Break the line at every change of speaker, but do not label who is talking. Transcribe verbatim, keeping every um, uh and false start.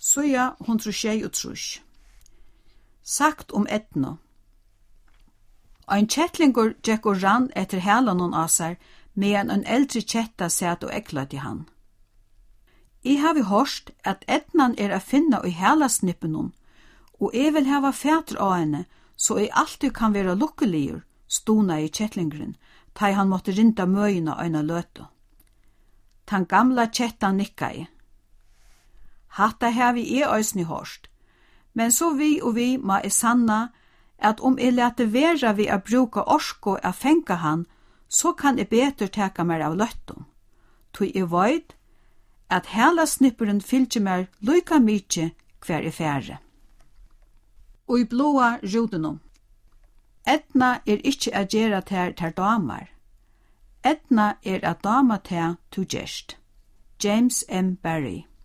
Søya hundre tjei og trus. Sagt om etno. Ein kjettlingur gekk og rann etter helanon av seg, medan en eldre kjetta sat og ekla til han. I havi hørt at etnan er a finna i helasnippenon, og jeg vil hava fætur av henne, så jeg alltid kan være lukkeligur, stona i kjettlingren, ta han måtte rinda møyina øyna løtu. Tan gamla kjettan nikkai. Hatta havi jeg òsni hørt, men så vi og vi ma er sanna at om jeg lete vera vi a bruka orsko a fenga han, så kan jeg betur teka mer av løttum. Tui jeg veit at hela snipperen fylgjer mer luka mykje hver i fære. Og i blåa rudenum. Etna er ikkje a gjera ter ter damar. Etna er a dama ter tu gjerst. James M. Barrie.